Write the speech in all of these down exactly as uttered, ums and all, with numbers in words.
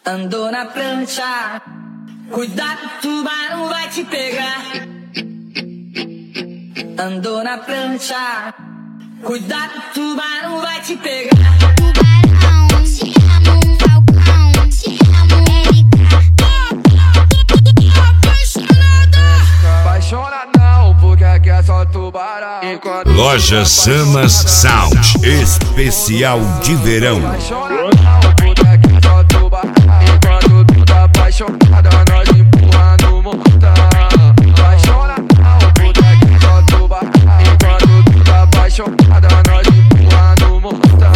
Andou na prancha, cuidado, o tubarão vai te pegar. Andou na prancha, cuidado, o tubarão vai te pegar. Tubarão, te amo, falcão, te amo, L K. Apaixonada. Apaixona não, porque aqui é só tubarão. Loja Samas Sound, especial de verão. Apaixona não, porque aqui é só tubarão. Enquanto tu tá apaixonada, nós empurra no montão. Apaixona não, porque aqui é só tubarão. Enquanto tu tá apaixonada, nós empurra no montão.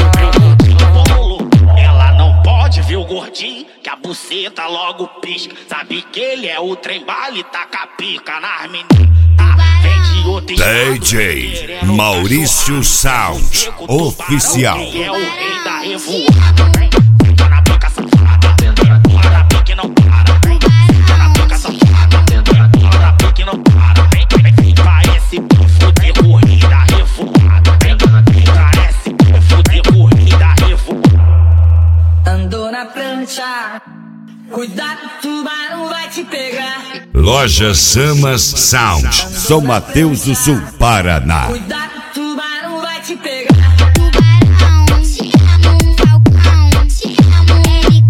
Ela não pode ver o gordinho, que a buceta logo pisca. Sabe que ele é o trem bala e taca pica nas meninas. D J Maurício Sound Oficial. É o rei da revoada. Tá na pica safada, tá na pique não para. Tá na pica safada, tá na pique não para. Parece fuder corrida revoada. Parece fuder corrida revoada. Andou na prancha, cuidado, o tubarão vai te pegar. Loja Samas Sound, São Mateus do Sul, Paraná. Cuidado, o tubarão vai te pegar. Tubarão, te amo, falcão, te amo, L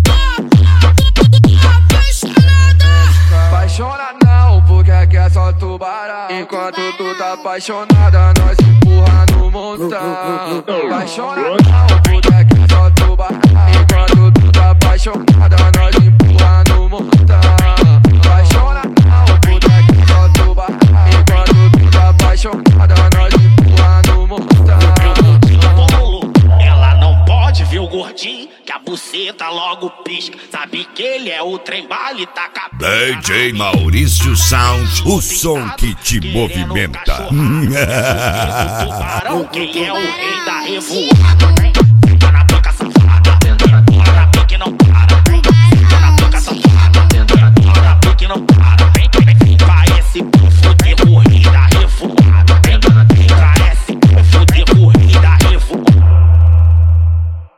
K. Apaixonada. Apaixona não, porque aqui é só tubarão. Enquanto tu tá apaixonada, nós empurra no montão. Apaixona não, porque aqui é só tubarão. Enquanto tu tá apaixonada, nós empurra no montão. Apaixona não, porque aqui é só tubarão. Enquanto tu tá apaixonada, nós empurra no montão. Ela não pode ver o gordinho, que a buceta logo pisca. Sabe que ele é o trem bala e taca pica. D J Maurício Sound, o som que te movimenta. Tubarão, quem é o rei da revoada.